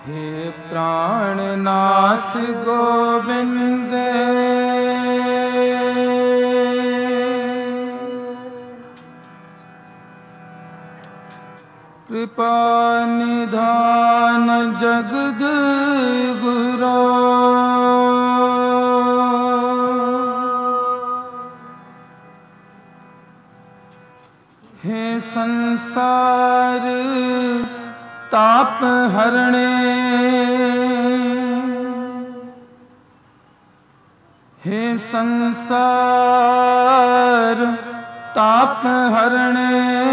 हे प्राणनाथ गोविंद कृपा निधान जगद गुरो हे संसार ताप हरणे हे संसार ताप हरणे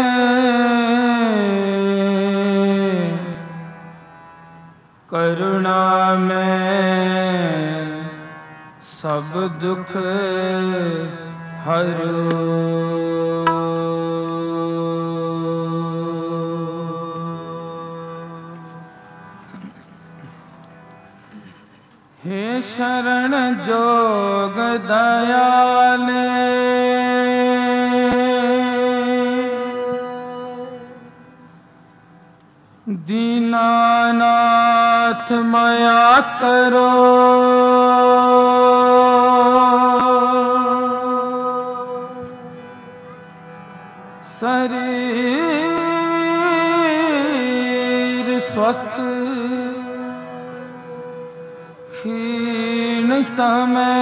करुणा में सब दुख हरो। हे शरण जोग दयाले दीनानाथ माया करो। शरीर स्वस्थ क्षीण समय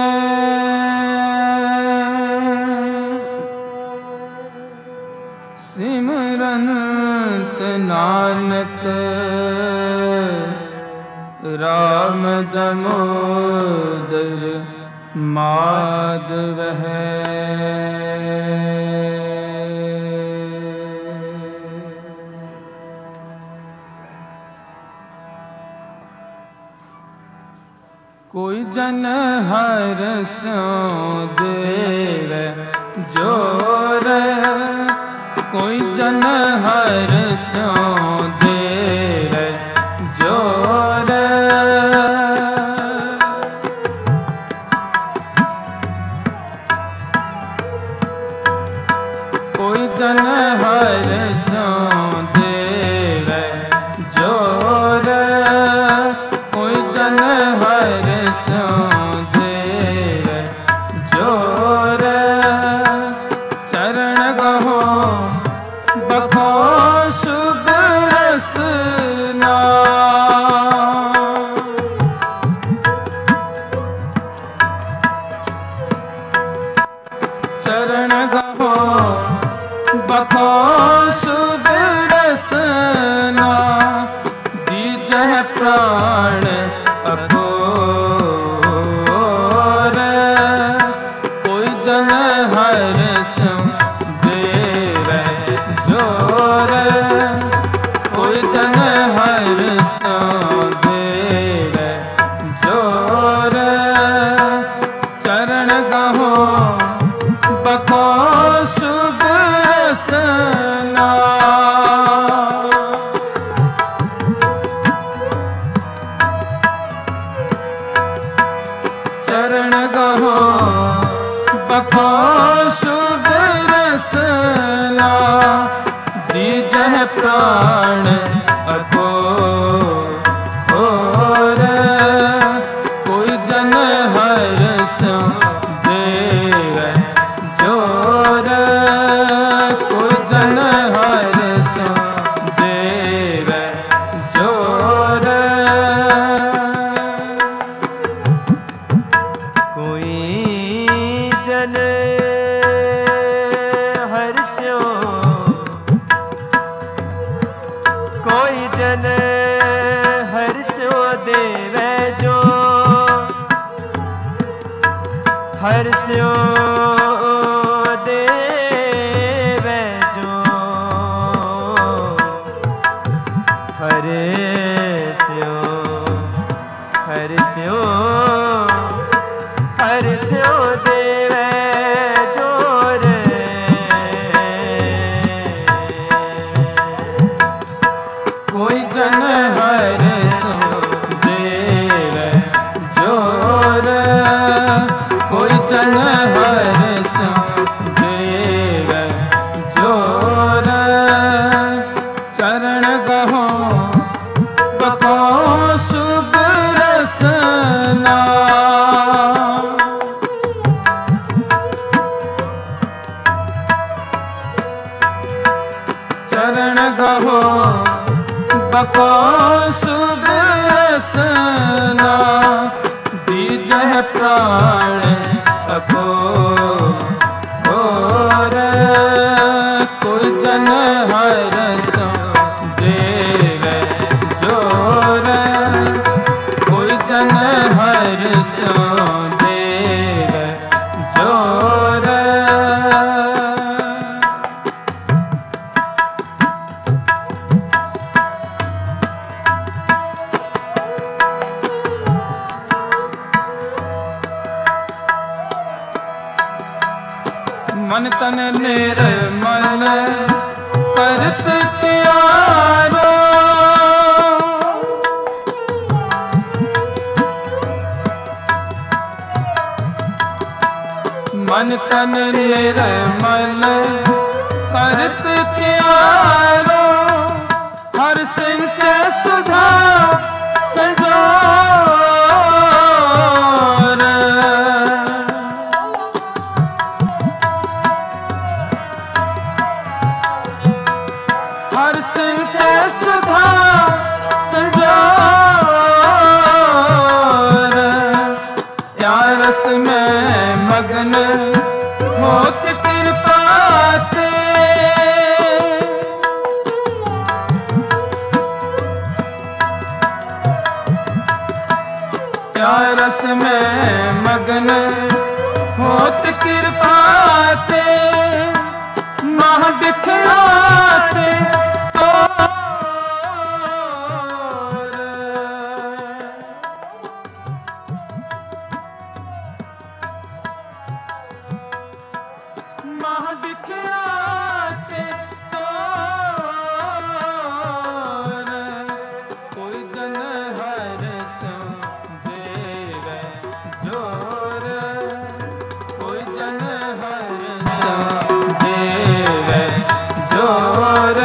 सिमरंत नानक राम दामोदर माधव है। कोई जन हरस्यों देवे जोर कोई जन हरस्यों देवे जोर कोई जन हरस्यों देवे जोर कोई जन हरस्यों देवे जोर चरण गहो बखो शुभ रसना चरण गहो बखो शुभ रसना दीजह प्राण अघोर कोई जन हरस्यों देवे जोर कोई जन हरस्यों देवे जोर चरण गहो बखो शुभ रसना चरण गहो बखो शुभ रसना दीजह प्राण अघोर कोई जन हरस्यों देवे जोर कोई जन हरस्यों देवे जोर कोई जन हरस्यों कोई जन हरस्यों देवे जो हरस्यों देवे जो हरस्यों हरस्यों हरस्यों देवे जोर कोई जन हरस्यों देवे जोर कोई जन हरस्यों देवे जोर चरण गहो बको चरण गहो बको शुभ रसना दीजह प्राण अको और कोई जन हर सो देवे जोर कोई जन हर सो देवे जोर मन तन निर्मल करत प्यारो मन तन निर्मल करत प्यारो हर सिंचै सुधा संजोर हर सिंचै सुधा संजोर या रस में मगन होत कृपा ते या रस में मगन होत कृपा ते मह बिखराते कोई जन हर सो देवे जोर कोई जन हर सो देवे जोर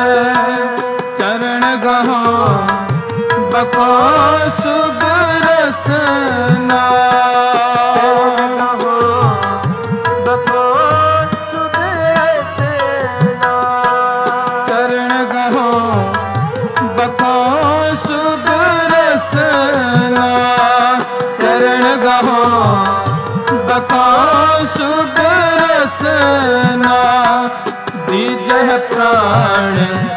चरण गहो बको शुभ रसना चरण गहो बको शुभ रसना चरण गहो बको शुभ रसना दीजह प्राण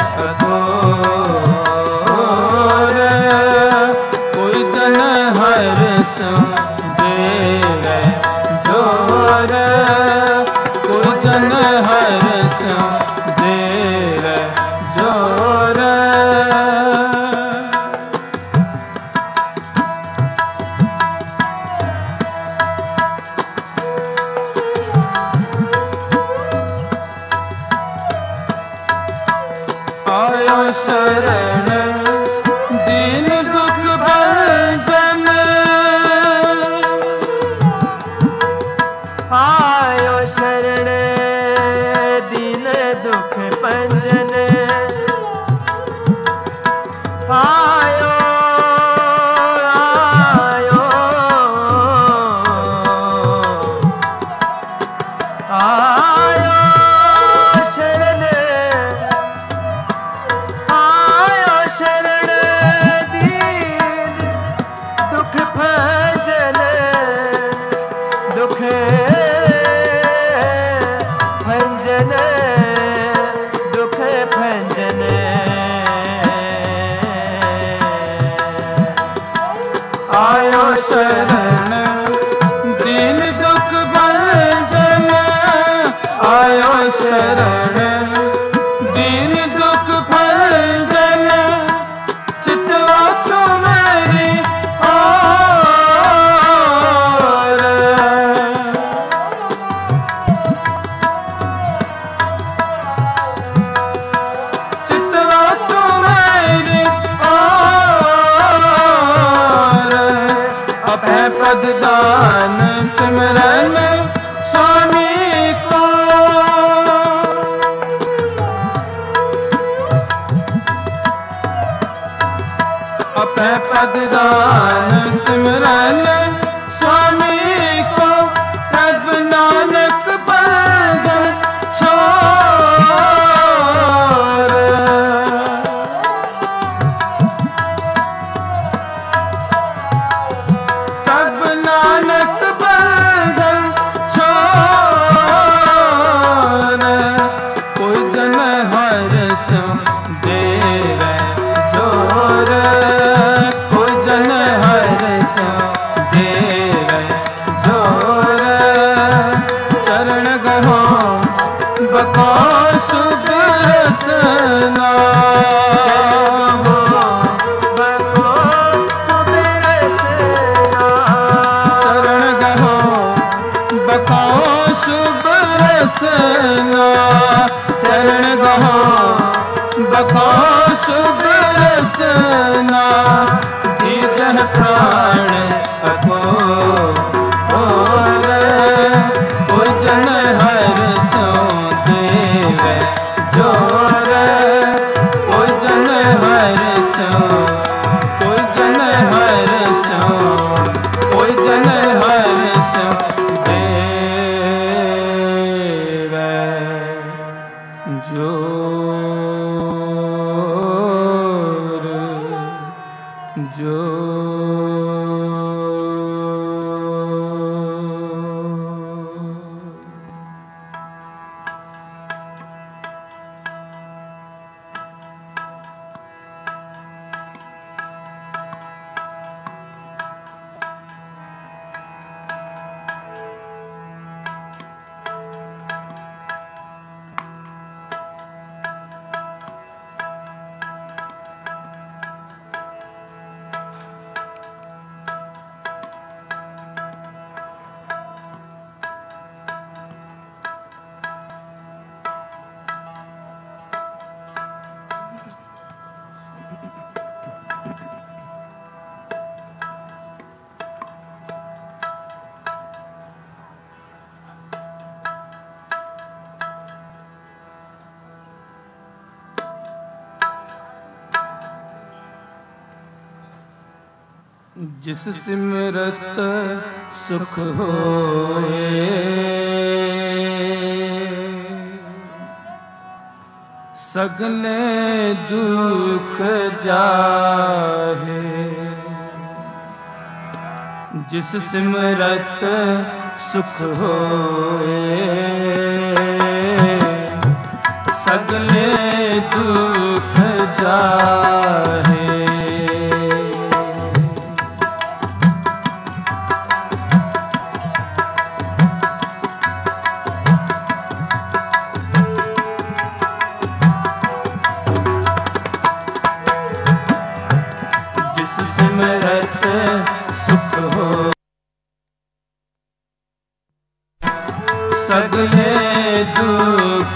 अघोर कोई जन हर सो देवे जोर कोई जन हर सो देवे जोर आयो शरण दीन दुख भंजन आयो शरण दीन दुख भंजन आयो आयो आयो शरण आयो शरण दीन दुख भंजन दुख भंजन दुख भंजन आयो शरण दीन दुख भंजन आयो शरण दीन दुख भंजन चितवा तू मेरी और चितवा तू मेरी और अभय पद दान सिमरन स्वामी को अभय पद दान सिमरन स्वामी को तब नानक बंधन छोड़ शुभ रसना दीजह प्राण अको और पूजन हर सो देव जोर पूजन हर सो पूजन हर सो पूजन हर सो देव जोर जोर जिस सिमरत सुख होए सगले दुख जाहे जिस सिमरत सुख होए सगले दुख जाहे सिमरत सुख हो सगले दुख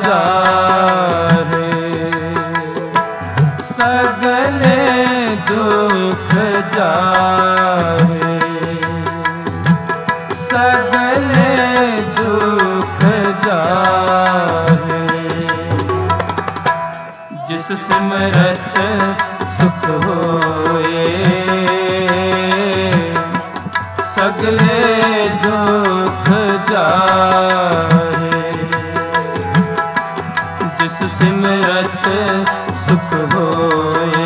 जाहे सगले दुख जाहे सगले दुख जाहे जिस सिमरत सुख होए सगले दुख जाहे जिस सिमरत सुख होए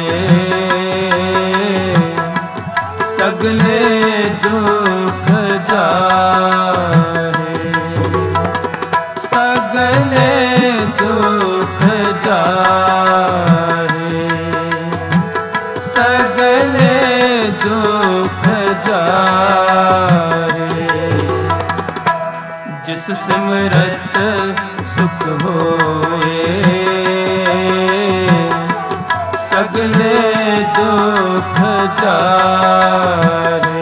सगले दुख जाहे सगले दुख जाहे सगले दुख जाहे जिस सिमरत सुख होए सगले दुख जाहे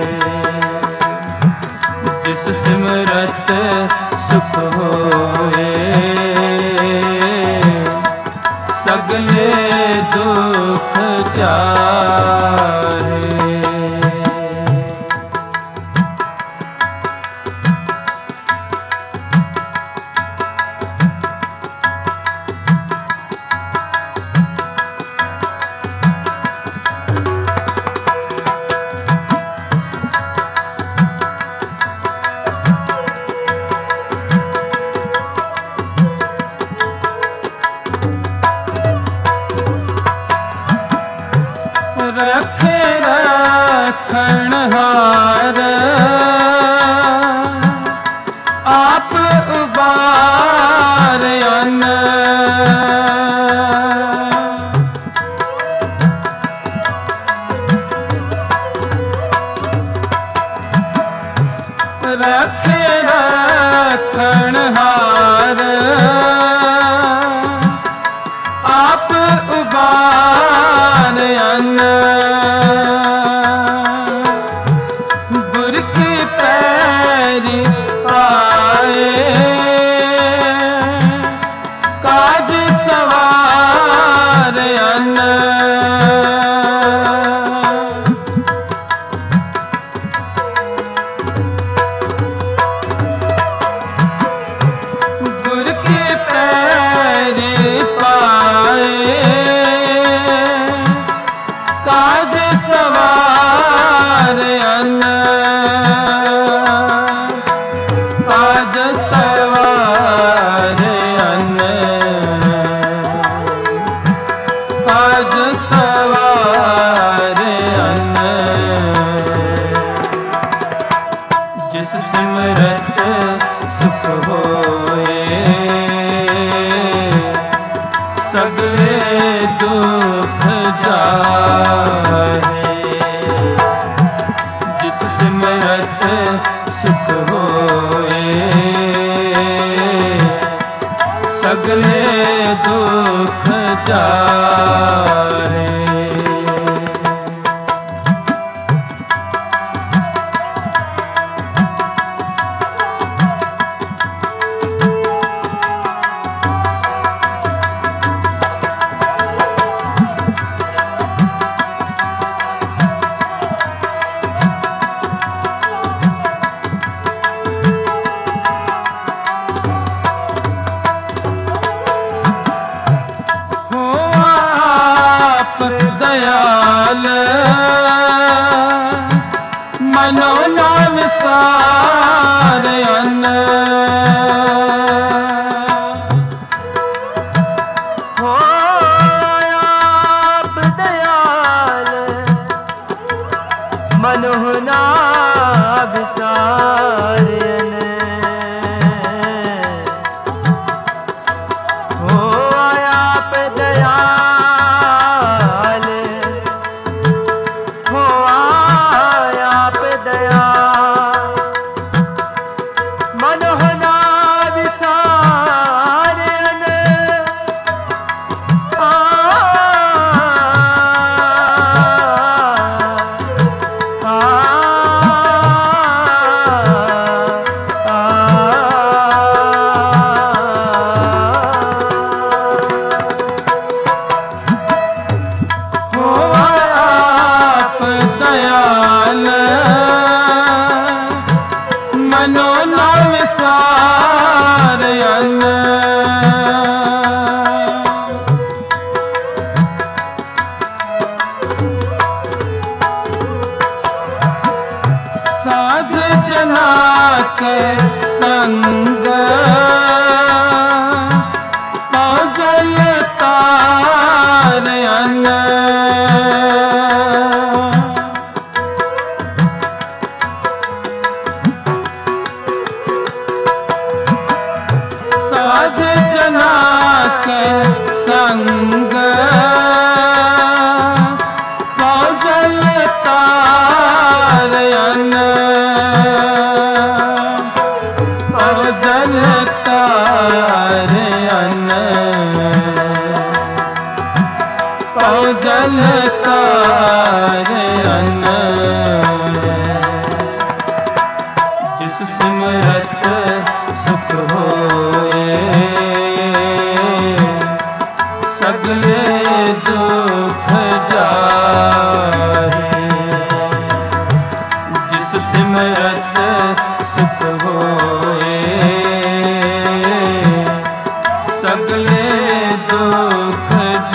जिस सिमरत सुख होए सगले दुख जाहे रखे रखणहार आप उबार अन रखे रखणहार आप उबार अन गुर की पैरी आए काज सवार अन काज सवारे अन जिस सिमरत सुख होए सगले दुख जाए जिस सिमरत सुख होए सगले दुख जाए दयाल मनो नाम सार अन हो आप दयाल मनो नाम सार अन हो आप दयाल हो आप दया मनोहना विसारन मनो नाम सार अन साध जना के संग पागल तार अन साध जना के संग पागल तार अन पागल तार अन पागल तार अन जिस सिमरत सुख होए सगले दुख जाए जिस सिमरत सुख होए सगले दुख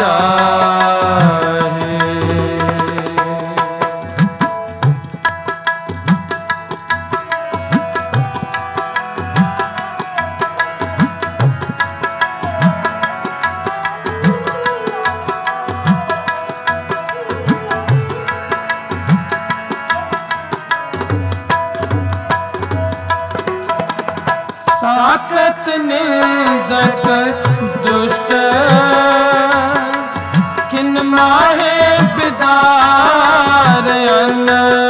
जाए साकत निंदक दुष्ट किन माहे बिदार अन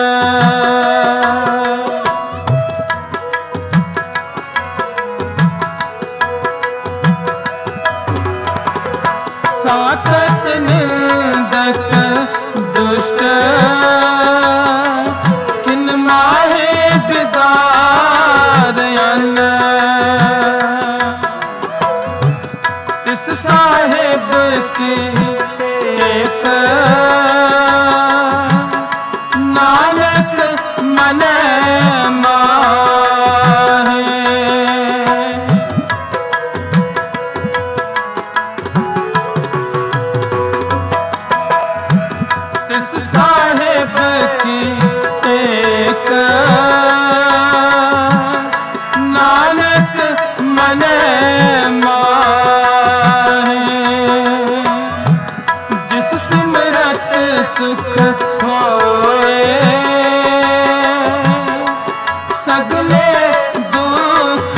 साकत निंदक दुष्ट किन माहे बिदार अन इस साहिब की एक नानक मन माहे इस साहिब की एक नानक मन माहे सुख होए, सगले दुख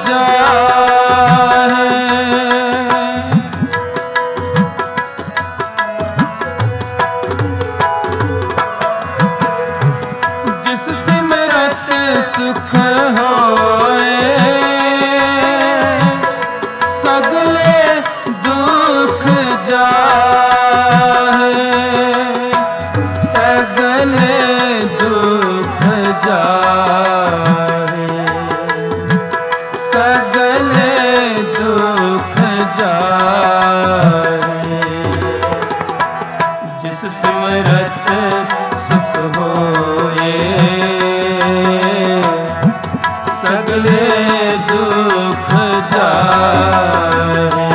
जाए। जिस सिमरत सुख होए, सगले दुख जाए, सगले दुख जाए, सगले दुख जाए। जिस सिमरत सुख होए, सगले दुख जाए।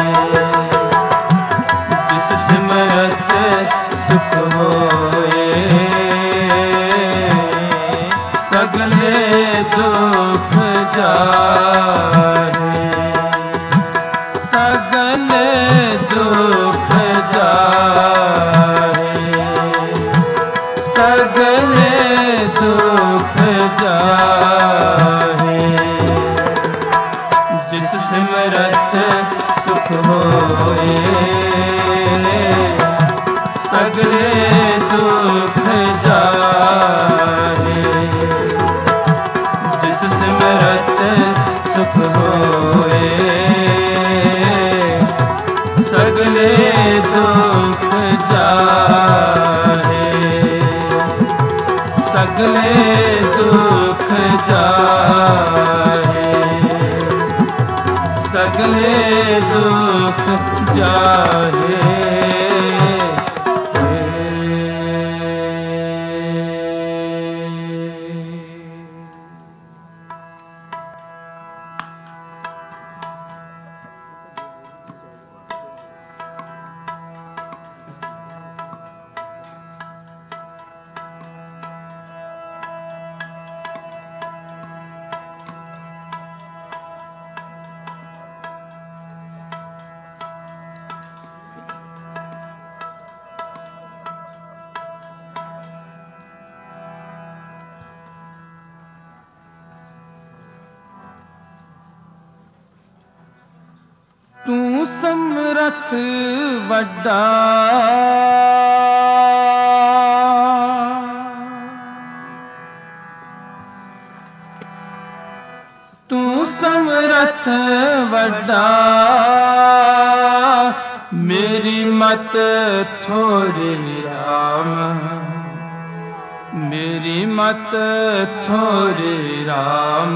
जिस सिमरत सुख होए, सगले दुख जाए, सगले दुख जाए, सगले दुख जाए। जिस सिमरत सुख होए, सगले दुख जाए। जिस सिमरत सुख होए, सगले दुख जाए, सगले दुख जाए, सगले दुख जाए। तू समरथ वड्डा, तू समरथ वड्डा, मेरी मत थोड़ी राम, मेरी मत थोड़ी राम।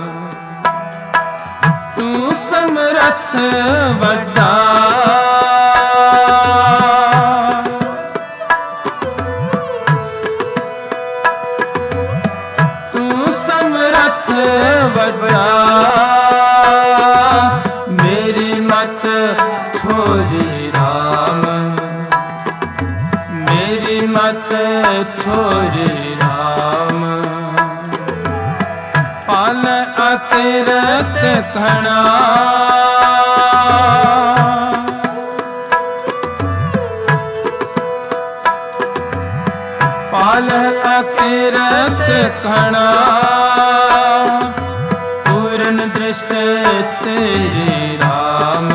तू समरथ वड्डा, तू समरथ वड्डा, मेरी मत थोड़ी राम, मेरी मत थोड़ी राम। पाल अतिरथ खड़ा, पाल अतिरथ खड़ा, पूर्ण दृष्ट तेरी राम,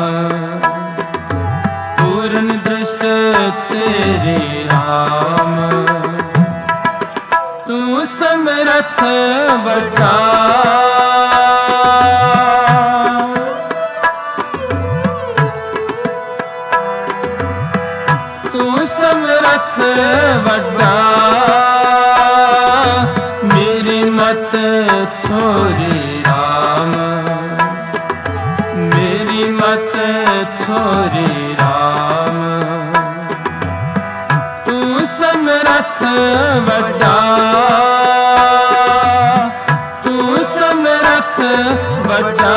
पूर्ण दृष्ट तेरी राम। तू समरथ वड्डा, तू समरथ वड्डा, मेरी मत थोड़ी राम, मेरी मत थोड़ी राम। तू समरथ वड्डा, तू समरथ वड्डा।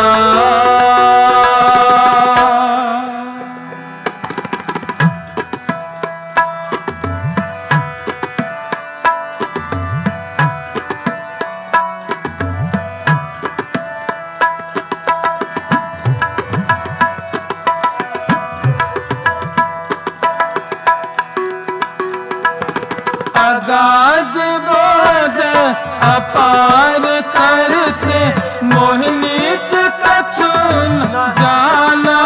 अगाध बोध अपार करते मोह नीच कछु न जाना।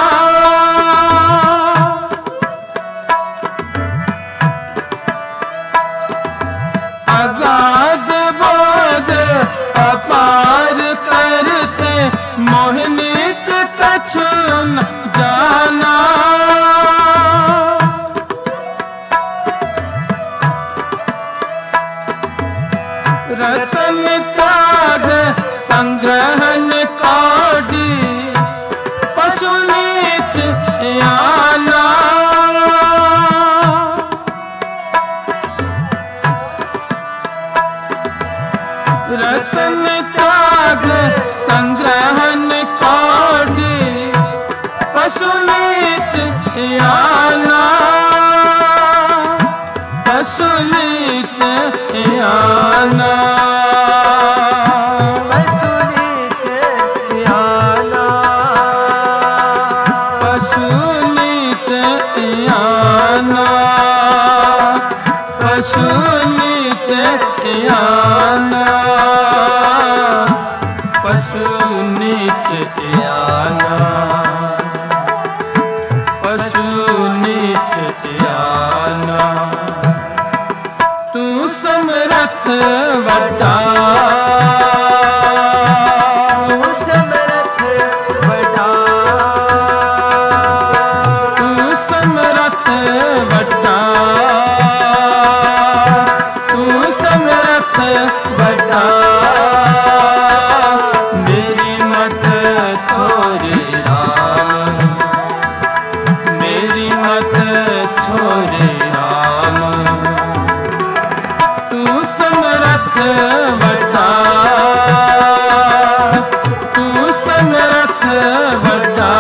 अगाध बोध अपार करते मोह नीच कछु न जाना। रतन त्याग संग्रहण कौड़ी पशु नीच आना। रतन त्याग संग्रहण कौड़ी पशु नीच आना। पशु नीच आना। पशु नीच आना। पशु नीच आना। पशु नीच आना। पशु नीच आना। पशु नीच आना। तू समरथ वड्डा। तू समरथ वड्डा। तू समरथ वड्डा। तू समरथ वड्डा। मेरी मत थोड़ी राम। मेरी मत थोड़ी राम। तू समरथ वड्डा। तू समरथ वड्डा।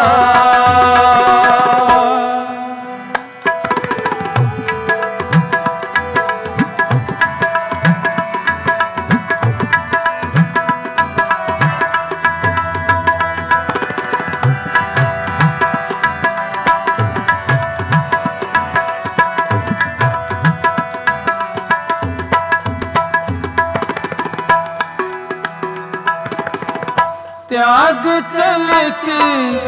त्याग चलती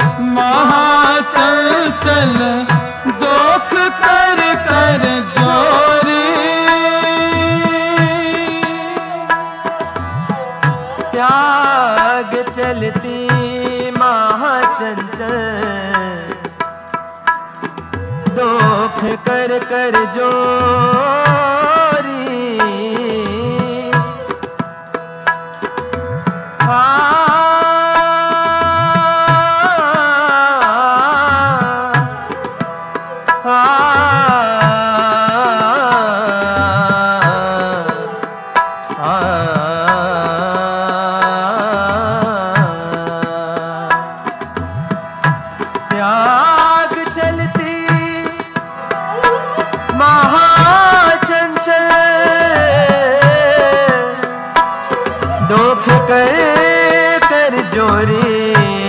महाचंचल दोख कर कर जोरी। त्याग चलती महाचंचल दोख कर कर जोरी। त्याग चलती महाचंचल दोख कर कर जोरी।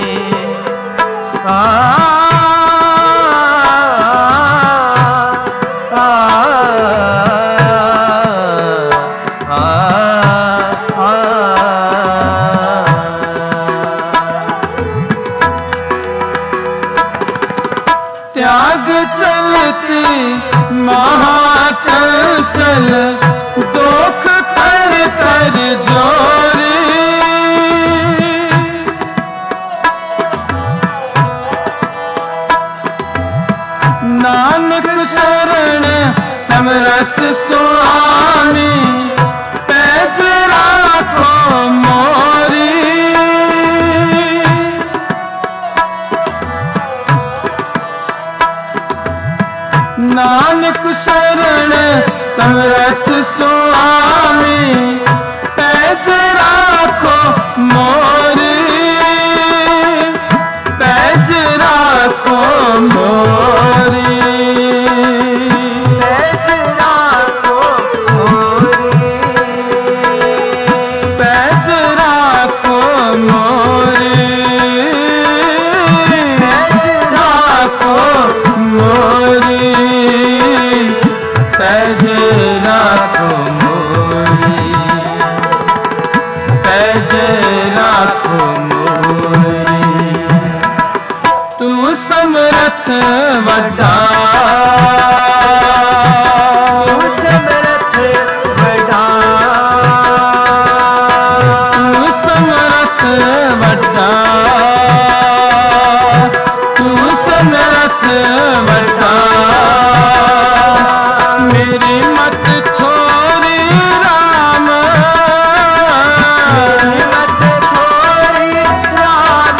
त्याग चलती महाचंचल दोख कर कर जोरी। नानक शरण समरथ स्वामी पैज राखो मोरी। नानक शरण समरथ स्वामी पैज राखो मोरी। पैज राखो मोरी। पैज राखो मोरी। पैज राखो मोरी। पैज राखो मोरी। पैज राखो मोरी, पैज राखो मोरी। तू समरथ वड्डा, तू समरथ वड्डा, तू समरथ वड्डा, तू समरथ वड्डा। मेरी मत थोरी राम, मेरी मत थोरी राम,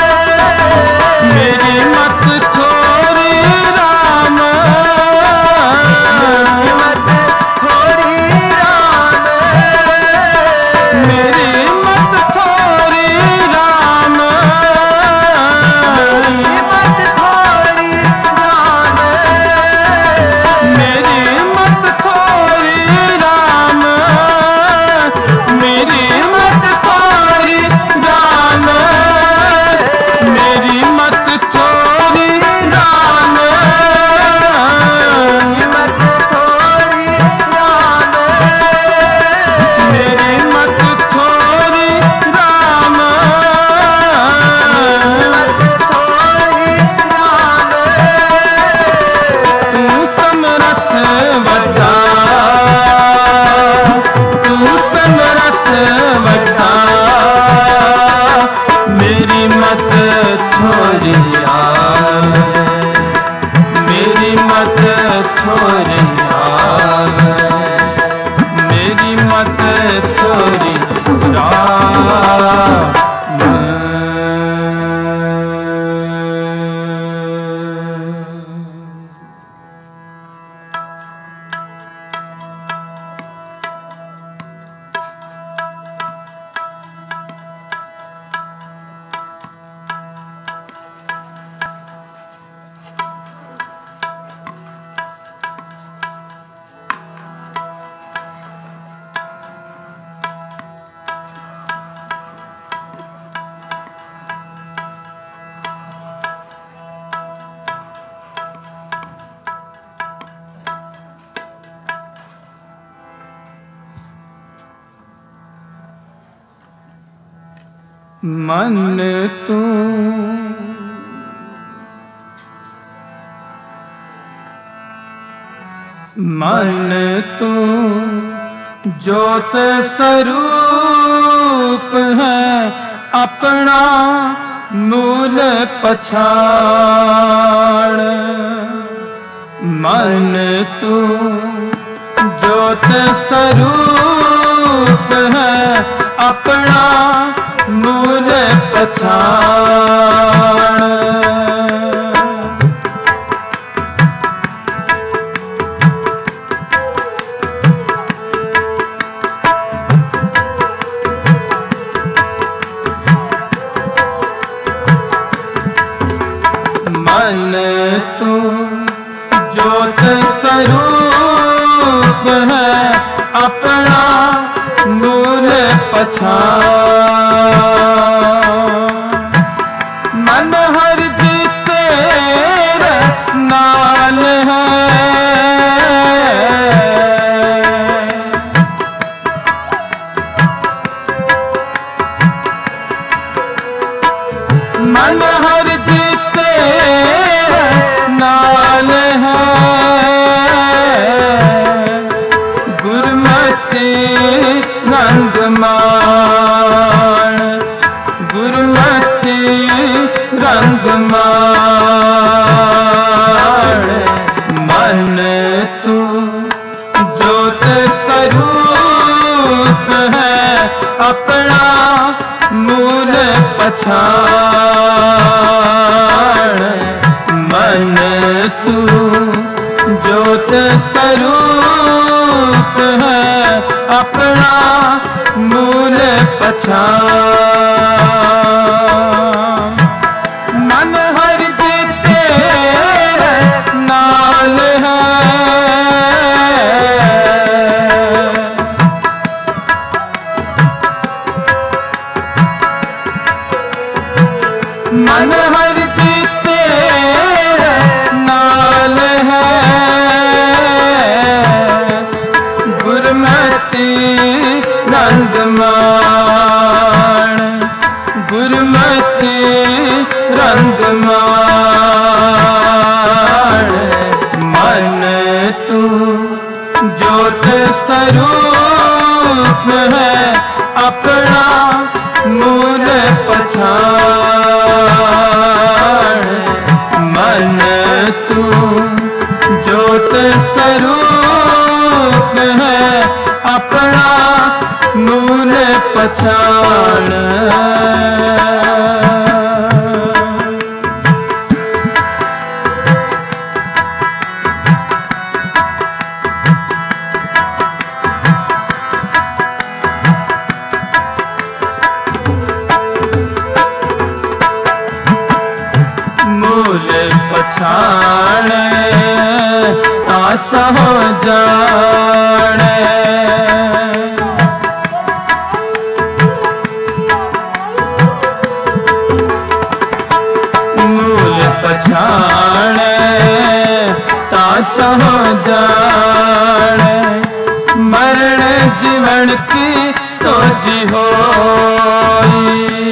मेरी मत थोरी राम, मेरी मत थोरी राम, मेरी मत थोरी राम, मेरी मत थोरी राम, मेरी मत थोरी राम, मेरी मत थोरी राम, मेरी मत थोरी राम, मेरी मत थोरी राम, मेरी मत थोरी राम। मत थोरी राम, तू समरथ वड्डा, तू समरथ वड्डा। मेरी मत थोरी आवे, मेरी मत थोरी आवे, मेरी मत थोरी राम। मन तू मन तू ज्योत स्वरूप है, अपना मूल पछाड़। मन तू ज्योत स्वरूप है, अपना मूल पछाड़। मन तू ज्योत स्वरूप है, अपना मूल पछाड़। मन हर जी तेरे नाल है, मन हर जी तेरे नाल है। गुरमति रंग मान, गुरमति रंग मान। मन तू ज्योत स्वरूप है, अपना मूल पछाड़। मन तू ज्योत स्वरूप है, अपना मूल पछाड़। मन हर जी तेरे नाल है, मन हर जी तेरे नाल है। ज्योत स्वरूप है अपना मूल पछाड़। मन तू ज्योत स्वरूप है अपना मूल पछाड़। पछाड़े आसा हो जाने। मूल पछाड़े तासा हो जाने। मरण जीवन की सोजी होई।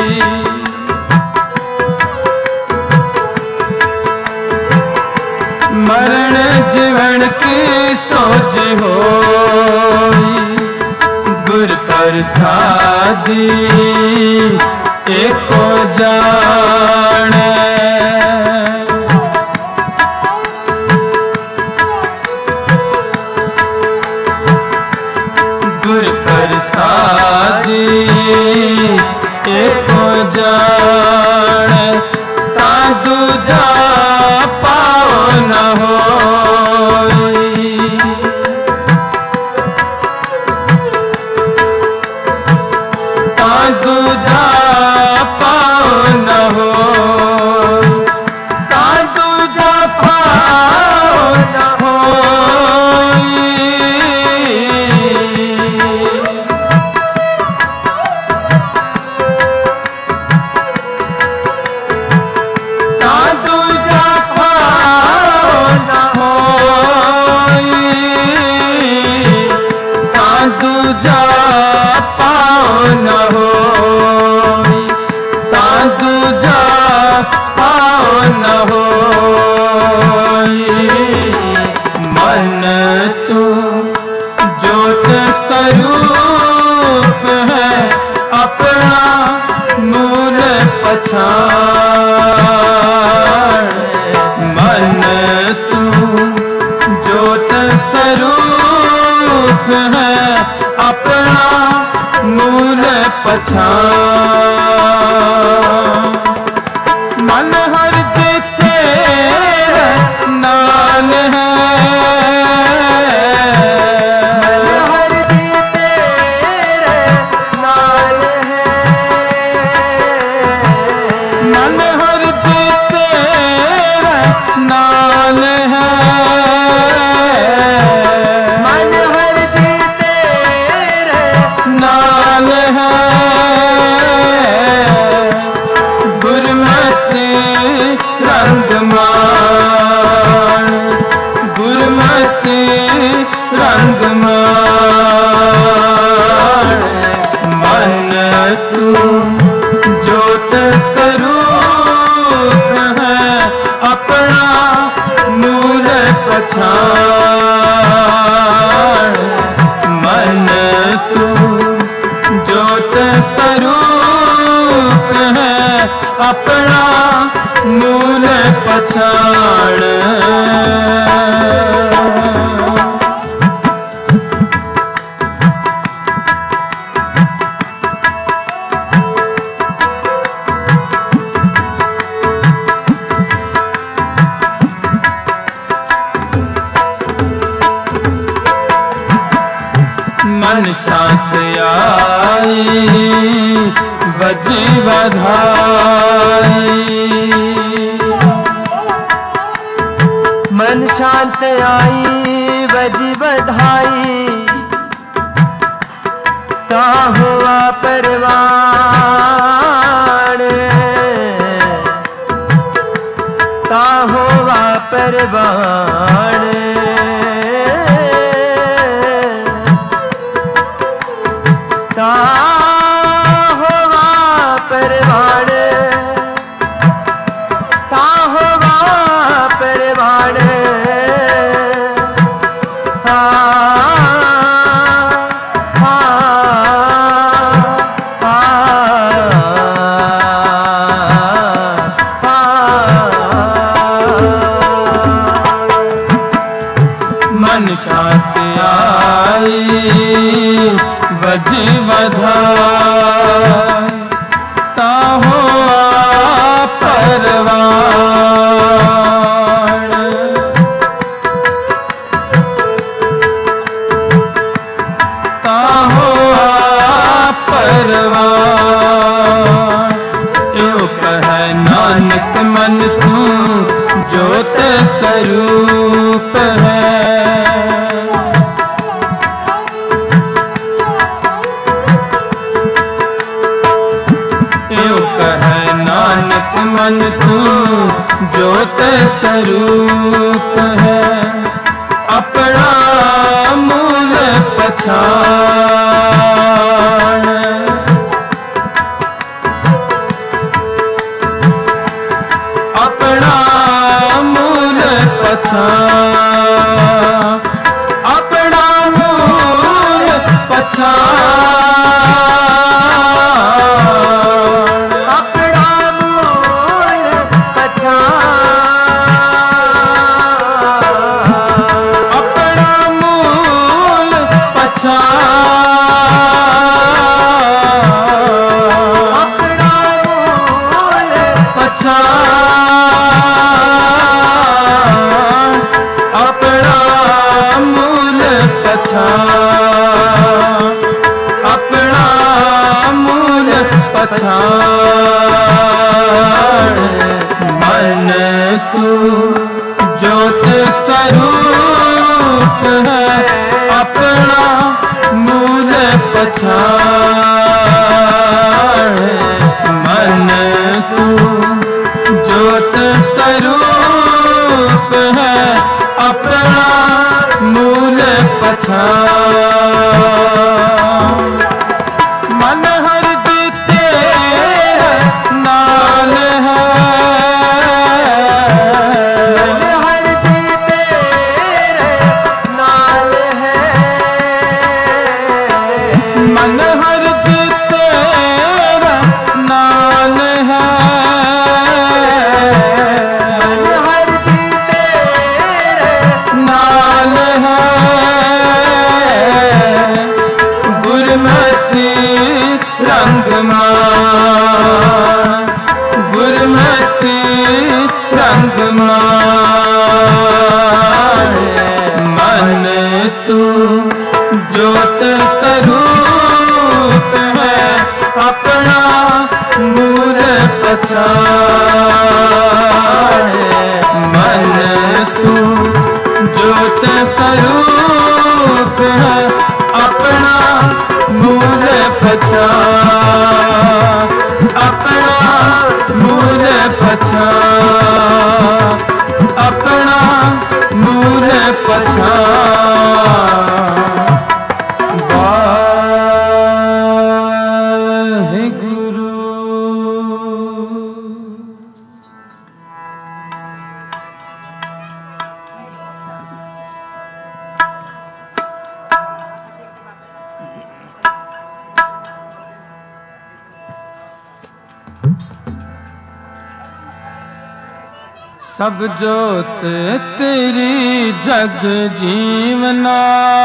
मरण जीवन की सोच होई। गुर प्रसादी एको जाने। गुर प्रसादी एको जाने। ता दूजा न होई। ता दूजा पाओ न होई। ता दूजा पाओ न होई। ता दूजा दूजा पाओ न होई। ता दूजा पाओ न होई। मन तू ज्योत स्वरूप है अपना मूल पछाड़। मन तू ज्योत स्वरूप है अपना मूल पछाड़। मन हर जीते नाल है। मन हर जीते नाल है। मन हर जीते नाल है। मन हर जीते नाल है। गुरमति रंग मान। गुरमति रंग मान। मन तू ज्योत स्वरूप है अपना मूल पछाड़। मन तू ज्योत स्वरूप है अपना मूल पछाड़। मन शांत आई बजी बधाई। मन शांत आई बजी बधाई। ता हुआ परवान। ता हुआ परवान। ता होवा परवान। ता होवा परवान। आई बजी बधाई ताहो परवान ताहो परवान यो कह नानक मन तू ज्योत स्वरूप है यो कह नानक मन तू ज्योत स्वरूप है अपना मूल पछाण अपना मूल पछाण अपना मूल पछाण अपना मूल पछाण अपना मूल पछाण अपना मूल पछाण अपना मूल पछाण अपना मूल पछाण मन तू ज्योत स्वरूप है अपना मूल पछाण मन तू ज्योत स्वरूप है अपना मूल पछाण मन हर जीते नाल है हर जी तेरे नाल है मन हर जीते नाल है मन हर जी तेरे नाल है गुरमति रंग मान गुरमति रंग मान मन तू ज्योत स्वरूप है अपना मूल पछाण मन तू ज्योत स्वरूप है अपना मूल पछाण अपना मूल पछाण अपना मूल पछाण वाहिगुरु सब जोत तेरी जग जीवना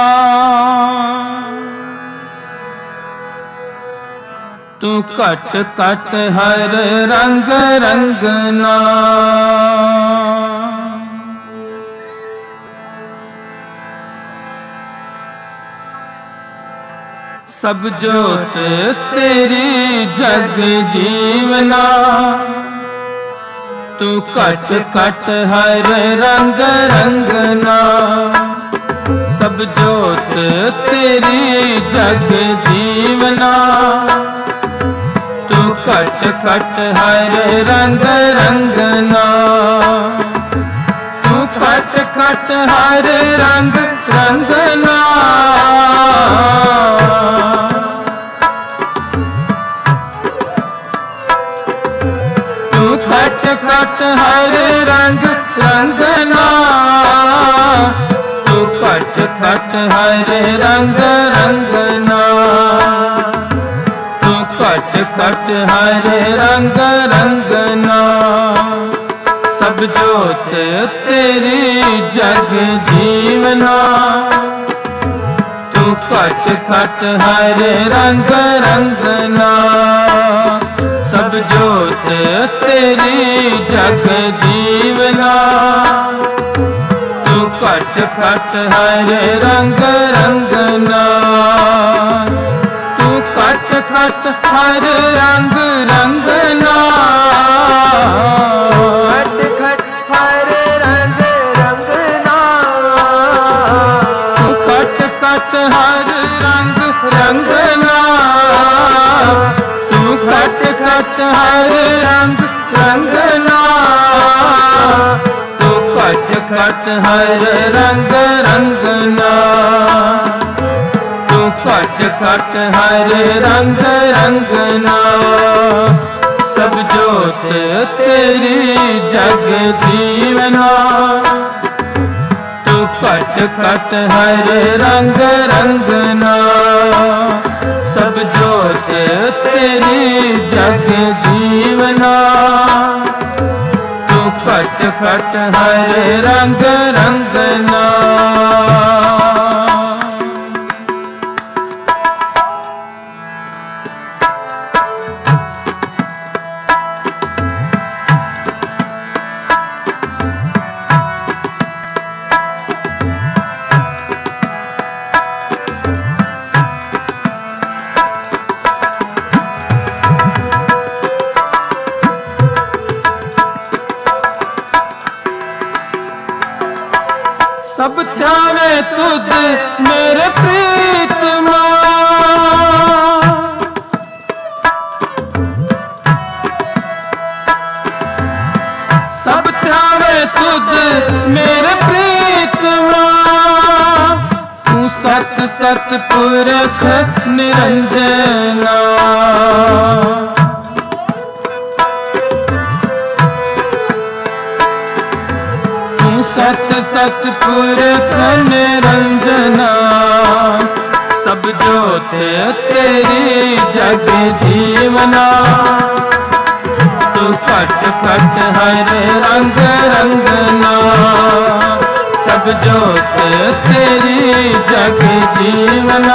तू कट कट हर रंग रंगना सब जोत तेरी जग जीवना तू कट कट हर रंग रंगना सब जोत तेरी जग जीवना तू कट कट हर रंग रंगना तू कट कट हर रंग रंगना तू कट कट हर रंग रंगना तू कट कट हर रंग रंगना तू कट कट हर रंग रंगना सब जोत तेरी जग जीवना खट खट हर रंग रंगना, सब जोत तेरी जग जीवना। तू खट खट हर रंग रंगना, तू खट खट हर रंग रंगना। खट खट हर रंग रंगना, तू खट खट हर रंग रंगना। तू खट खट हर रंग रंगना, तू खट खट हर रंग रंगना। तू खट खट हर रंग रंगना, सब जोत तेरी जग जीवना। तू खट खट हर रंग रंगना, सब जोत तेरी जग जीवना। तू खट खट हर रंग रंगना। सब ध्यावे तुझ मेरे प्रीतमा, सब ध्यावे तुझ मेरे प्रीतमा। तू सत सत पुरख निरंजना, सत सत पुरख निरंजना। सब जोत तेरी जग जीवना। तू खट खट हर रंग रंगना, सब जोत तेरी जग जीवना।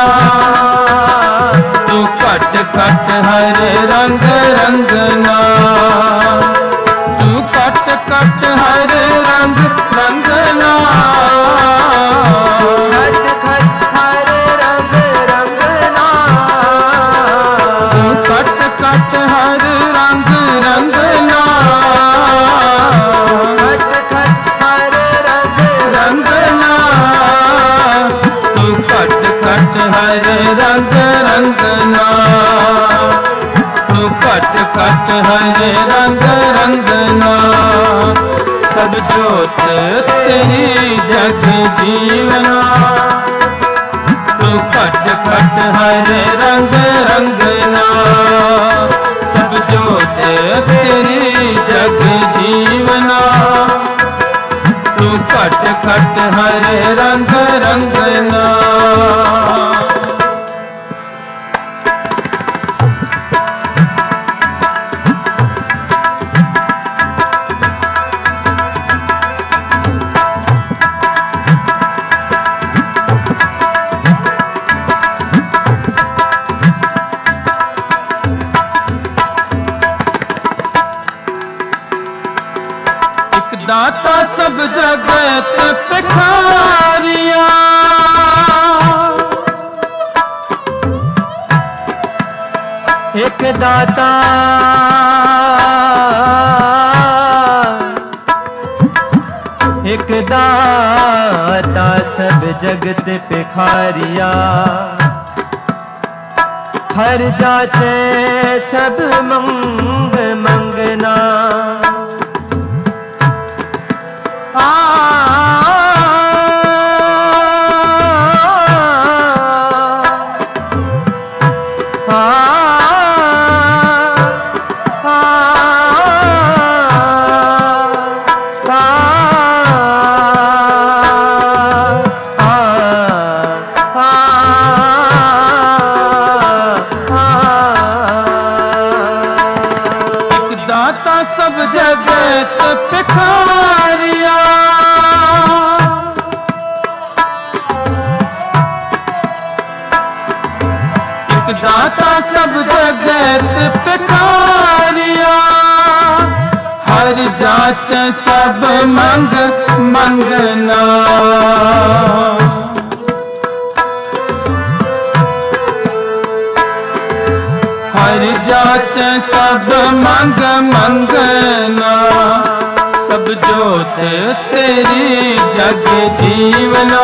तू खट खट हर रंग रंगना, तू खट खट हर रंग रंगना। खट खट हर रंग रंगना, तू खट खट हर रंग रंगना। खट खट हर रंग रंगना, तू खट खट हर रंग रंगना। तू खट खट हर रंग रंगना, सब जोत तेरी जग जीवना। तू खट खट हर रंग रंगना, सब जोत तेरी जग जीवना। तू खट खट हर रंग रंगना। दाता सब जगत भिखारिया, एक दाता एक दाता सब जगत भिखारिया। हर जाचे सब मंग मंगना। दाता सब जगत भिखारिया। दाता सब जगत पिखारिया। हर जाच सब मंग मंगना। हर जाच सब मंग मंगना। सब जोत तेरी जग जीवना।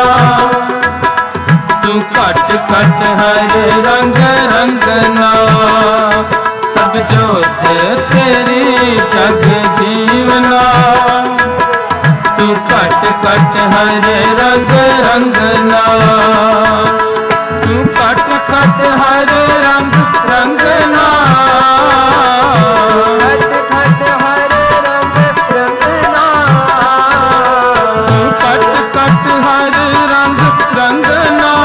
तू कट कट हर रंग रंगना। सब जोत तेरी जग जीवना। तू कट कट हर रंग रंगना। तू कट कट हर रंग रंगना। खट खट हर रंग रंगना। तू कट कट हर रंग रंगना।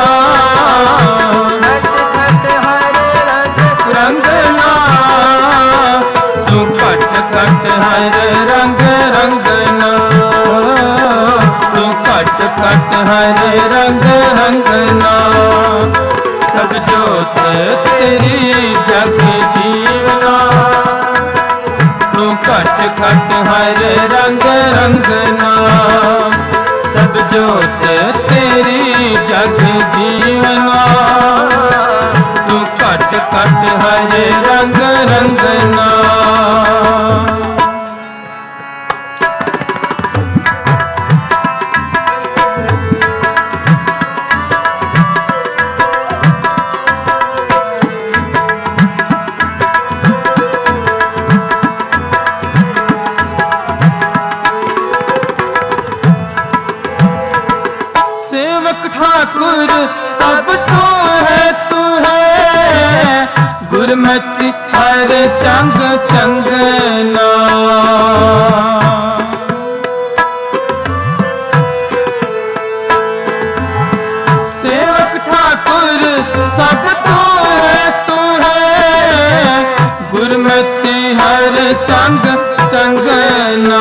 खट खट हर रंग रंगना। तू कट कट हर रंग रंगना। तू कट कट हर रंग रंगना। सब जोत तेरी जग जीवना। तू कट कट हर रंग रंगना। सब जोत तेरी जग जीवना। तू कट कट हर रंग रंगना। सेवक ठाकुर सब तू है। गुरमति हर चंग चंगना। सेवक ठाकुर सब तू है। गुरमति हर चंग चंगना।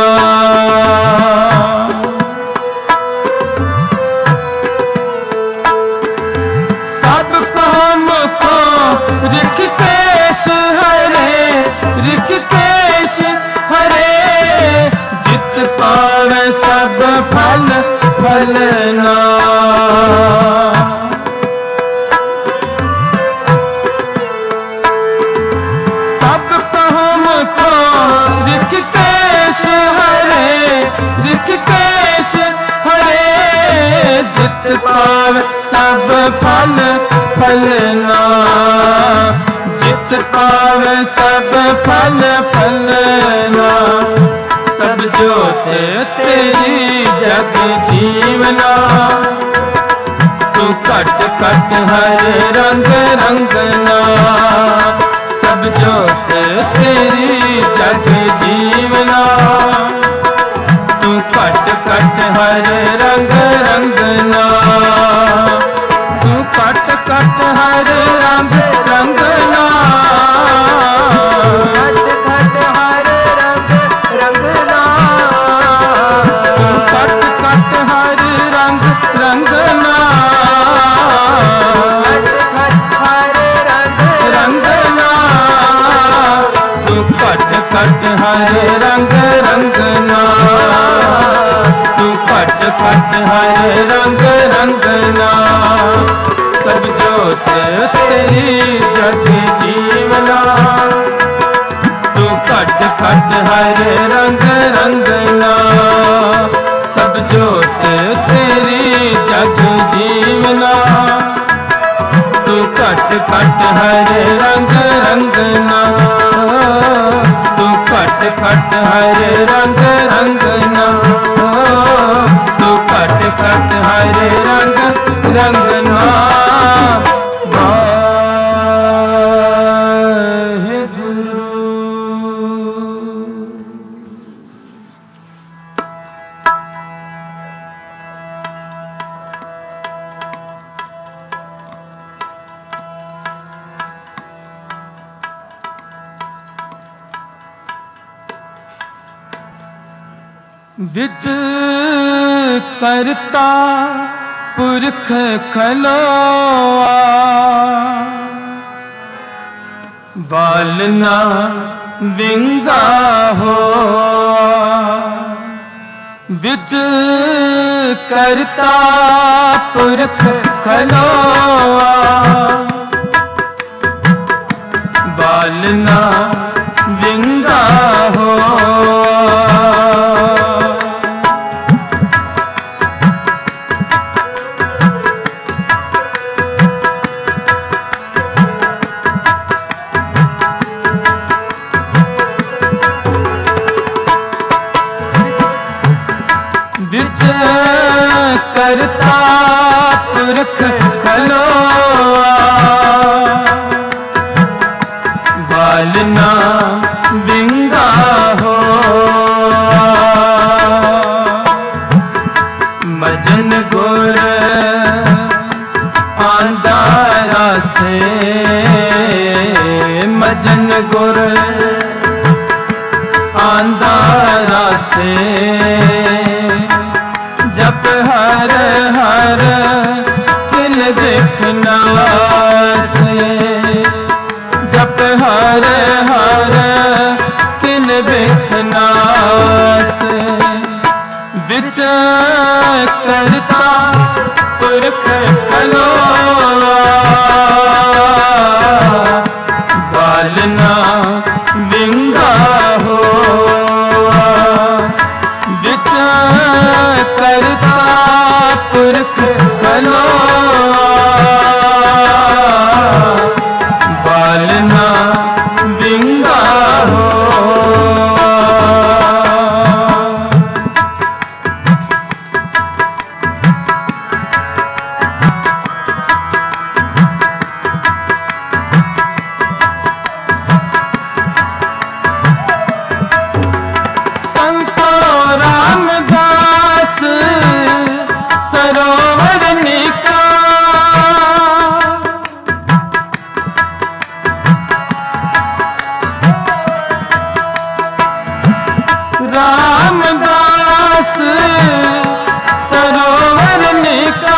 ऋषिकेश हरे ऋषिकेश हरे। जित पावे सब फल फलना। सब कहम को ऋषिकेश हरे ऋषिकेश हरे। जित पावे सब फल फलना। जित पावे सब फल फलना। सब जोत तेरी जग जीवना। तू कट कट हर रंग रंगना। सब जोत तेरी जग जीवना। तू कट कट हर रंग रंगना। तू कट कट हर रंग रंगना। खट खट हर रंग रंगना। तू कट कट हर रंग रंगना। खट खट हर रंग रंगना। तू कट कट हर रंग रंगना। तू कट कट हर रंग रंगना। सब जोत तेरी जग जीवना। तू कट कट हर रंग रंगना। सब जोत तेरी जग जीवना। तू कट कट हर रंग रंगना। तू कट कट हर रंग रंगना। तू कट कट हर रंग रंगना। विज करता पुरख खलोआ। बालना विंगा हो विच करता पुरख खलोआ बालना विंगा हो करता पुरख खलोआ बालना विंगा हो मजन गुर आंदारा से मजन गुर आंदारा से जप हर हर किल देखना से जप हर हर किल देखना से विच करता पुरख खलोआ बालना विंगा हो विच करता पुरख खलोआ बालना विंगा हो रामदास सरोवर निका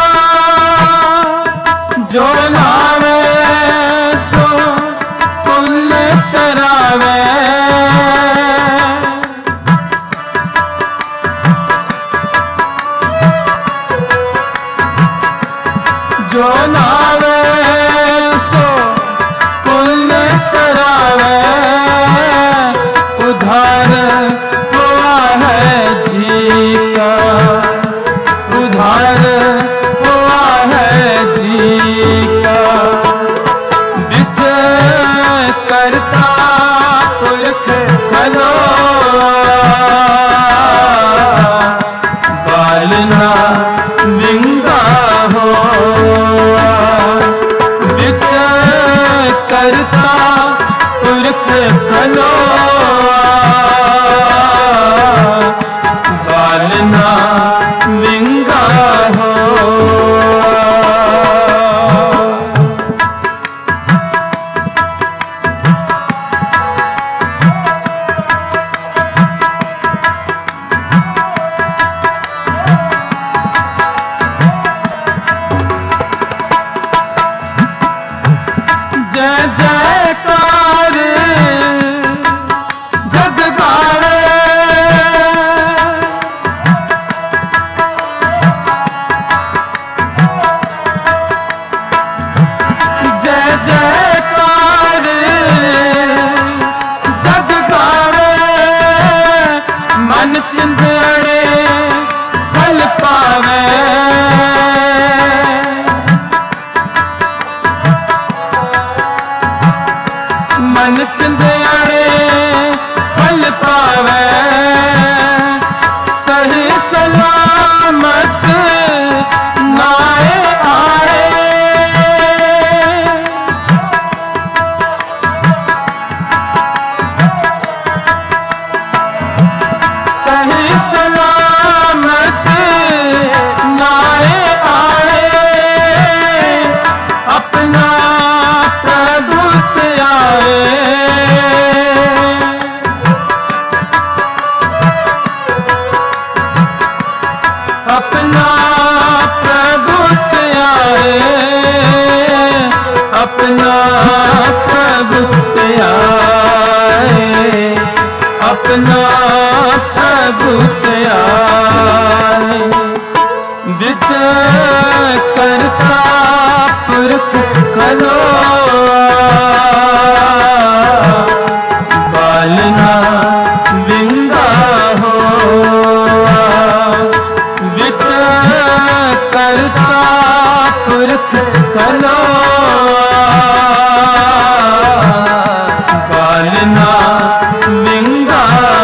जो नावे सो पुण्य करावे जो नावे सो पुण्य करावे उधार उधार हुआ है जी का विच करता पुरख खलोआ बालना विंगा हो विच करता पुरख खलोआ बालना विंगा हो जय जयकार जग गावे जय जयकार जग गावे मन चिंधड़े फल पावे अपना प्रभु त्याए, अपना प्रभु त्याए। विच करता पुरख खलोआ, बालना विंगा होआ। विच करता पुरख खलोआ, बालना विंगा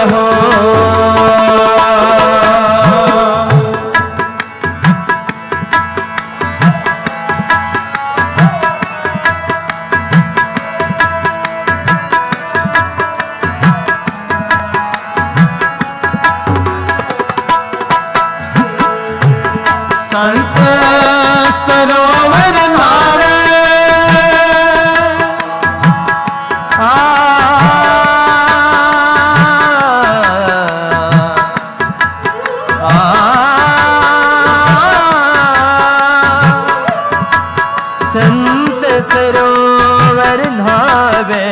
संत सरोवर नावे, संत सरोवर नावे,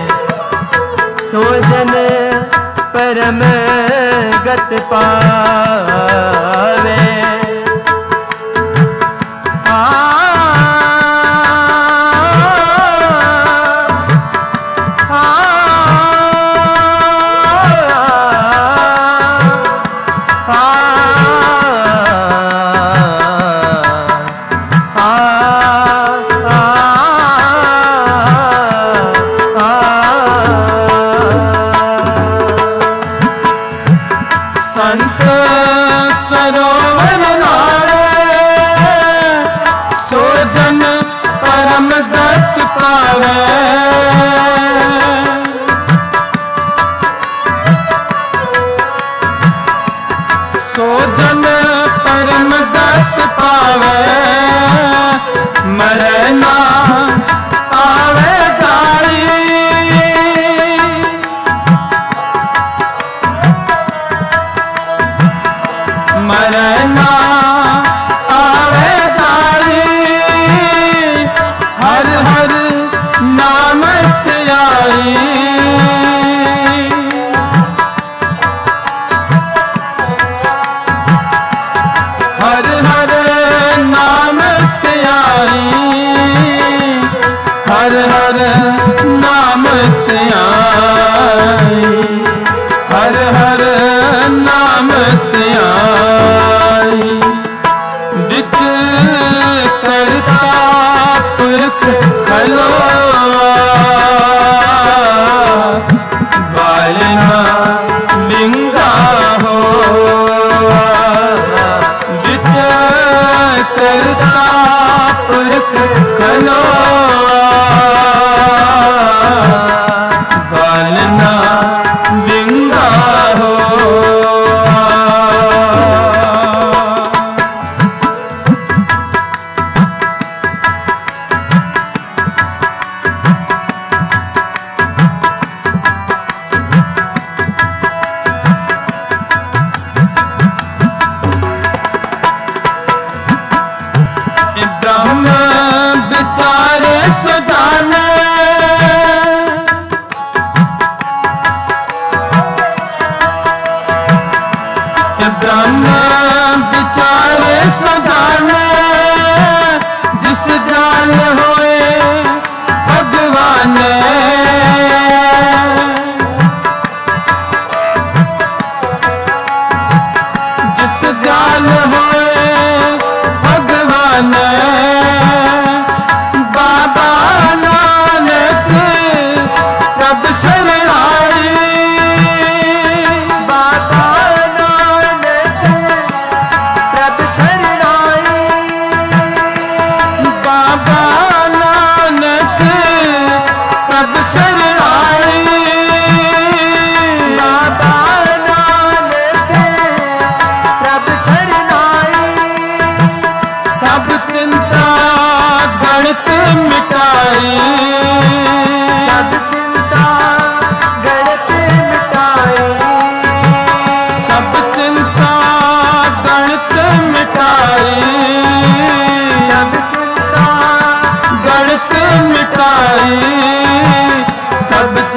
सोजन परम गत पावे। संत सरोवर नावे, सोजन परम गत पावे। सोजन परम गत पावे, मरना आवे जाई। मरना आवे जाई, हर हर नाम त्याई। हर हर नाम त्याई, हर हर नाम त्याई, हर हर नाम त्याई। विच करता पुरख खलोआ, बालना विंगा होआ। विच करता पुरख खलोआ, बालना विंगा ब्रह्म विचारे सजाने, ब्रह्म विचारे सजाने। जिस जान होए भगवान, जिस जान होए भगवान। बाबा नानक प्रभ शरणाई, बाबा नानक प्रभ शरणाई। बाबा नानक प्रभ शरणाई। बाबा नानक प्रभ शरणाई। सब चिंता गणित मिटाई, सब चिंता गणित मिटाई। सब चिंता गणित मिटाई, सब चिंता गणित मिटाई।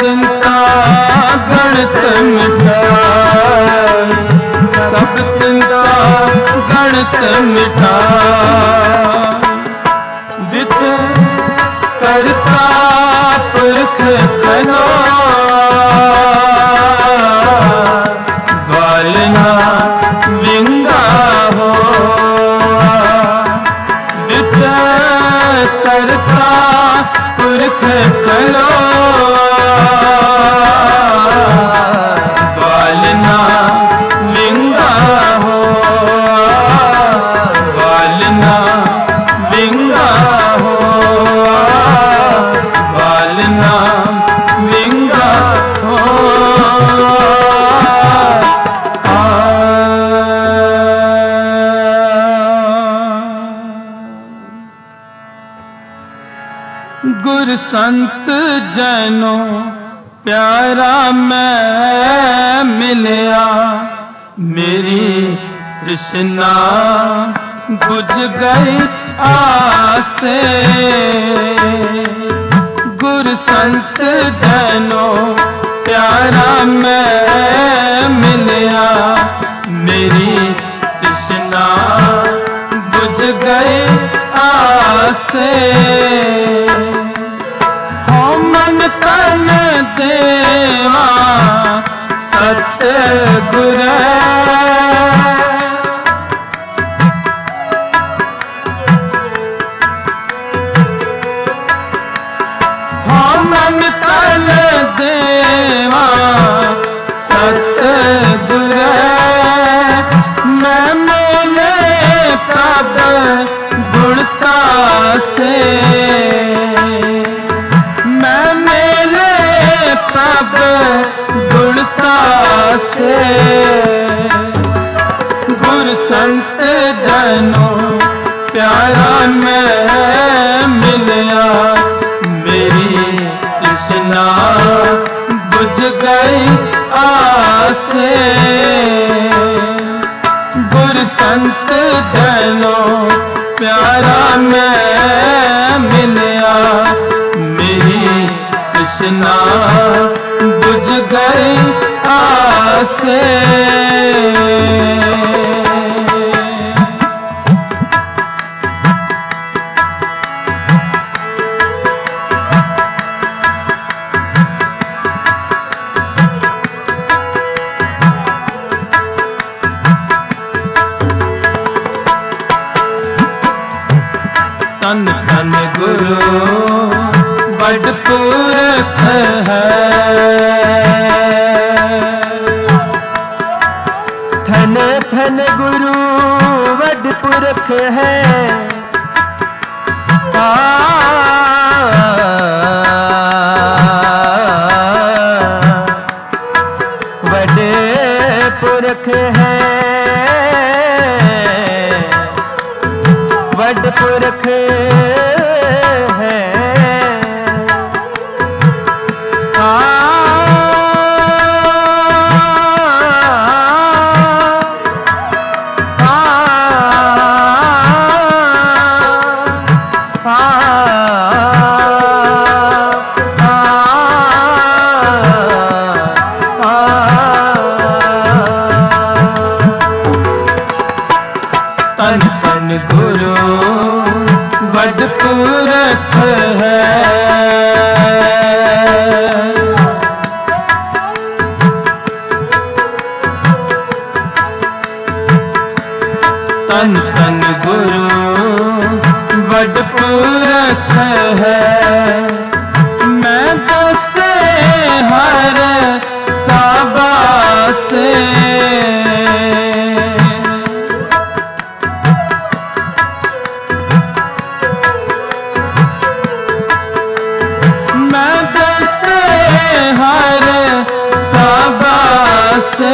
चिंता गणित मिटाई, सब चिंता गणित मिटाई। विच करता पुरख खनो बालना विंगा हो, विच करता पुरख खनो बालना विंगा हो, बालना विंगा हो, बालना विंगा हो। गुर संत जैनों प्यारा मैं मिलया, मेरी तृष्णा बुझ गई आसे। गुर संत जैनों प्यारा मैं मिलया, मेरी तृष्णा बुझ गई आसे। हो मन तन देवा सतगुर, हो मन तन देवा सतगुर, मैं मिले प्रभ गुणता से, मैं मिले प्रभ गुणता से। गुर संत जैनों प्यारा मैं मिलया, मेरी तृष्णा बुझ गई आसे। गुर संत जैनों प्यारा मैं मिलया, मेरी तृष्णा बुझ गई आसे। तन तन गुरु बड़ पुरख है, धन धन गुरु बड़ पुरख है। बड़े पुरख है, बड़ पुरख है। तन तन गुरु बड़ पुरख है, तन तन गुरु बड़ पुरख है। मैं दसे हर साबासे, मैं दसे हर साबासे।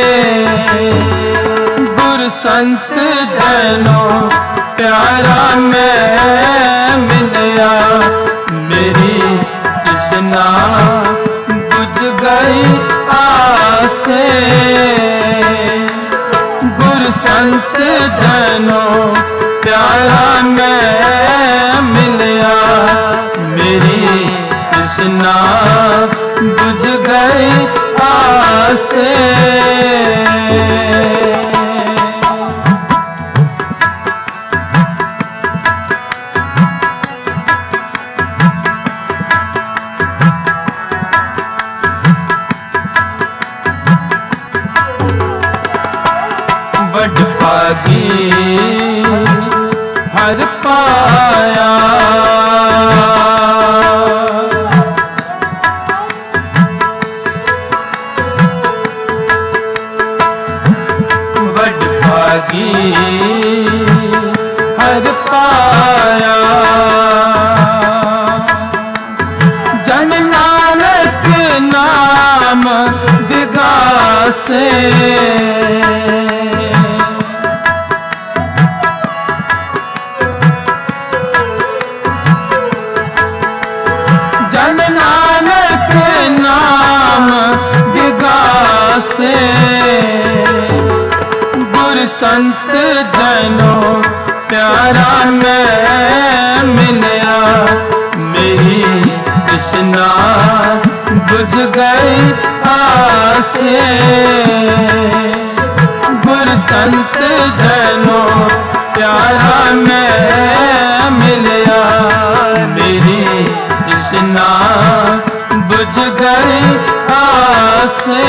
गुर संत जैनों प्यारा मैं मिलया, मेरी तृष्णा बुझ गई आसे। गुर संत जैनों प्यारा मैं मिलया, मेरी तृष्णा से जन नानक नाम विगासे गुर संत जनों प्यारा मैं मिलया मेरी तृष्णा बुझ गई आसे गुर संत जनों प्यारा मैं मिलया मेरी तृष्णा बुझ गई आसे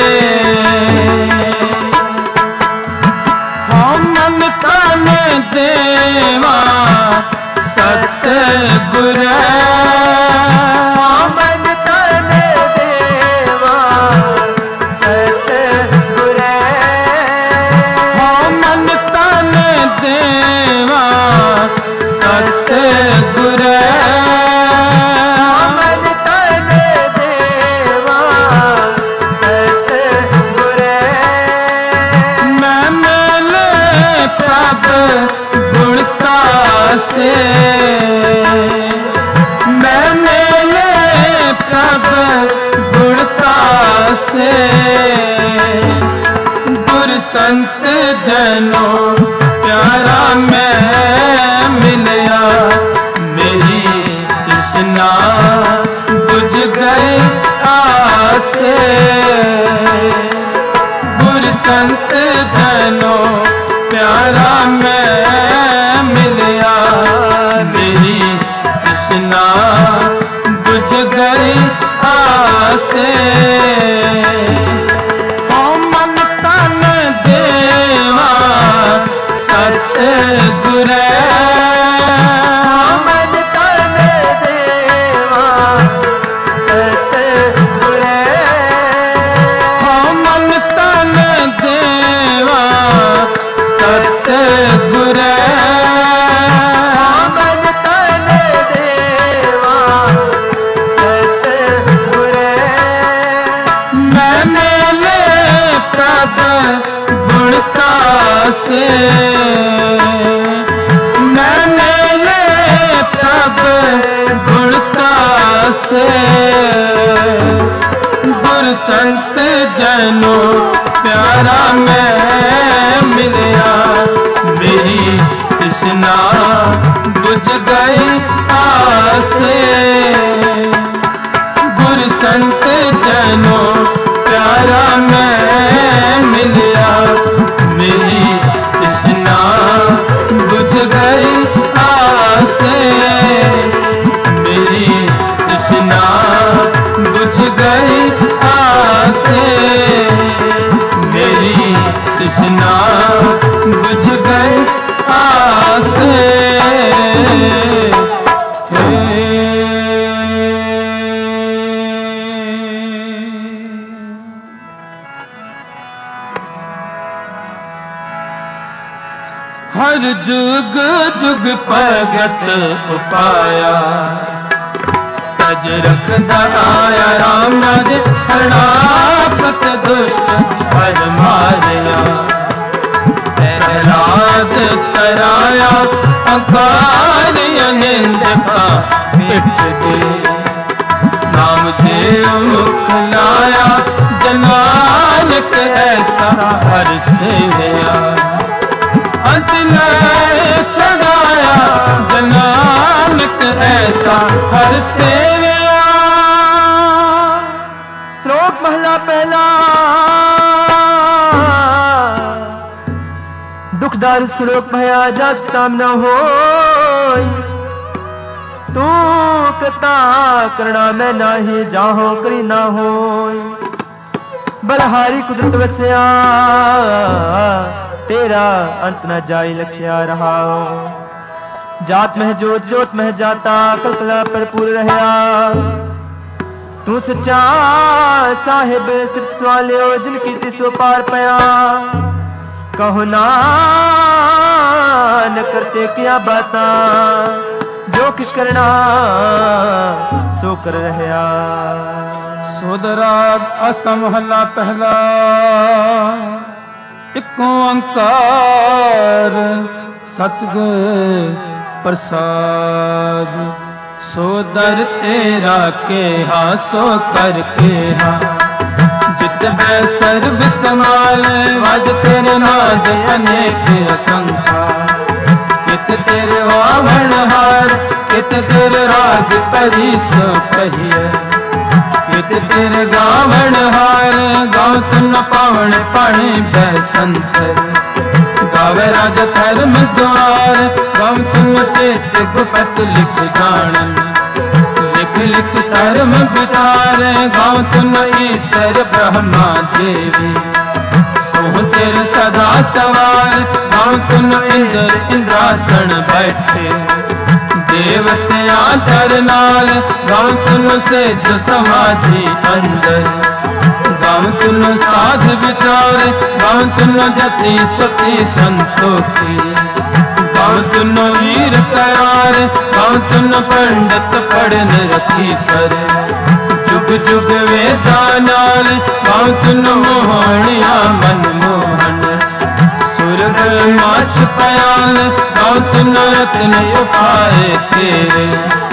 देवा सतगुर मन तन देवा सतगुर मन तन देवा सतगुर मन तन देवा सतगुर मैं मिले प्रभ गुणता से मैं मिले प्रभ गुणता से गुर संत जनों प्यारा मैं मिलया मेरी तृष्णा बुझ गई आसे गुर संत जनों प्यारा मैं मिलया मेरी तृष्णा बुझ गई आसे ओ मन तन देवा सतगुर मन तन देवा सतगुर मन तन देवा सतगुर मन तन देवा सतगुर मैं मिले प्रभ गुणता से मैं मिले प्रभ गुणता से गुर संत जनों प्यारा मैं मिलया मेरी तृष्णा बुझ गई आसे गुर संत जनों प्यारा मैं मिलया मेरी तृष्णा बुझ गई आसे मेरी तृष्णा बुझ गई आसे मेरी तृष्णा बुझ गई आसे हर जुग जुग भगत उपाया तज रखदा आया राम राज हरणाकस दुष्ट हर मारया रात तराया अकारिय निंद का मिट दे नाम देव मुख लाया जनानक ऐसा हर सेवया अंत चढ़ाया जनानक ऐसा हर सेवया। श्लोक महला पहला। दुखदार श्लोक भया जस काम न हो तू कता करना मैं नाही जाहो करी ना हो बलहारी कुदरत वस्या तेरा अंत न जाई लखिया रहा जात में जोत जोत में जाता कलकला पर पूर रहया तू सच्चा साहिब सिर्फ सवालियो जिनकी तिसो पार पया कहो ना न करते क्या बाता जो किस करना सो कर रहया सोदराग असम हला पहला। एक ओंकार सतगुर प्रसाद। सोदर तेरा केहा सो कर केहा। जित बै सर्ब समाल वज तेरे नाद अनेक असंख्या। कित तेरे वामन हार कित तेरे राग परी सो कहिए। कित तेरे गावण हार गाँव तुम पावण पाणी बैसंतर। गावे राज धर्म द्वार गाँव तुम चेत गुपत लिख जानन। लिख लिख धर्म विचार गाँव तुम ईश्वर ब्रह्मा देवी। सोह तेरे सदा सवार गाँव तुम इंद्र इंद्रासन बैठे। देवत्या धर नाल गाँव तुम सेज समाधि अंदर। गाँव तुम साध विचार गाँव तुम जति सती संतोखी। गाँव तुम वीर करार गाँव तुम पंडित पढ़न रखी सर। जुग जुग वेदा नाल गाँव तुम मोहनिया मनमोहन। सुरग माछ पयाल गाँव तुम रत्न उपाय तेरे।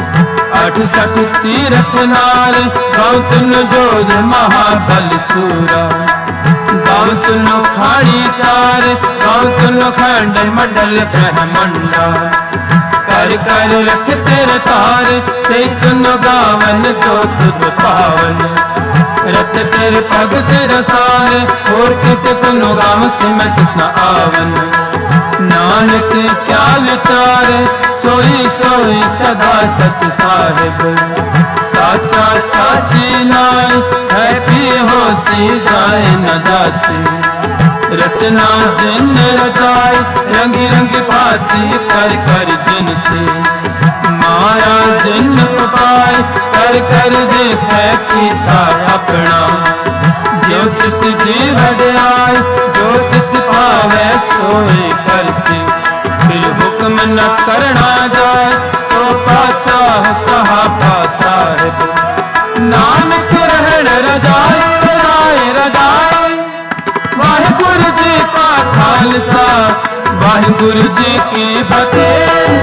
68 तीरथ नाल गाँव तुम जोध महाबल सूरा। गाँव तुम खाड़ी चार गाँव तुम खंड मंडल ब्रह्मंडा। कर कर रख तेरे तार से तुम गावन जो तुझ पावन। रत तेरे पग तेरा सार और कित तुम गाँव सिमट न आवन। नानक क्या विचार सोई सोई सदा सच साहिब। साचा साची नाय है भी होसी जाए न जासी। रचना जिन रचाए रंगी रंगी भांति कर कर जिन से। माया जिन उपाय कर कर देखे कीता अपना। जो किस जीव आए जो किस भावे सोए कर से। फिर हुक्म न करना जाए सो पाछा सहाबा साहिब। नानक रहन रजाए रजाए रजाए। वाहिगुरु जी का खालसा वाहिगुरु जी की फतेह।